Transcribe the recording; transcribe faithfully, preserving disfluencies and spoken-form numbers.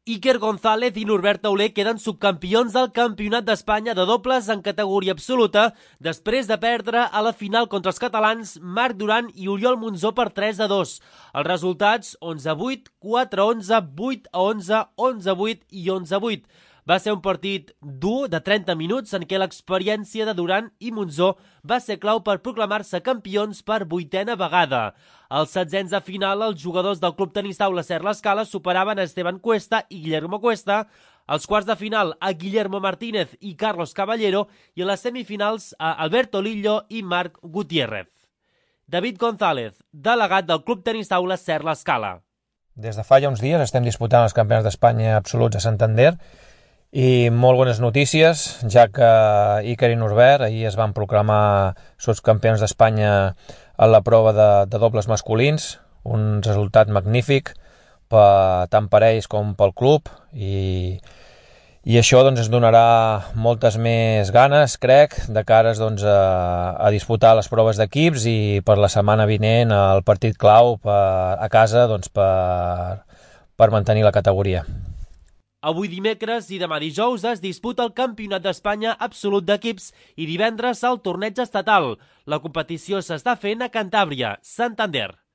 Iker González i Norbert Tauler queden subcampions del Campionat d'Espanya de dobles en categoria absoluta després de perdre a la final contra els catalans Marc Duran i Oriol Monzó per tres a dos. Els resultats onze a vuit, quatre a onze, vuit a onze, onze a vuit i onze a vuit. Va ser un partit dur de trenta minuts en què l'experiència de Duran i Monzó va ser clau per proclamar-se campions per vuitena vegada. Als setzents de final, els jugadors del Club Tenis Taula Ser l'Escala superaven a Esteban Cuesta i Guillermo Cuesta, als quarts de final a Guillermo Martínez i Carlos Caballero i a les semifinals a Alberto Lillo i Marc Gutiérrez. David González, delegat del Club Tenis Taula Ser l'Escala. Des de fa ja uns dies estem disputant els campionats d'Espanya absoluts a Santander i molt bones notícies, ja que Iker i Norbert ahir es van proclamar subcampions d'Espanya en la prova de, de dobles masculins, un resultat magnífic per, tant per ells com pel club, i, i això doncs, ens donarà moltes més ganes, crec, de cares doncs, a, a disputar les proves d'equips i per la setmana vinent el partit clau per, a casa doncs, per, per mantenir la categoria. Avui dimecres i demà dijous es disputa el Campionat d'Espanya absolut d'equips i divendres el torneig estatal. La competició s'està fent a Cantàbria, Santander.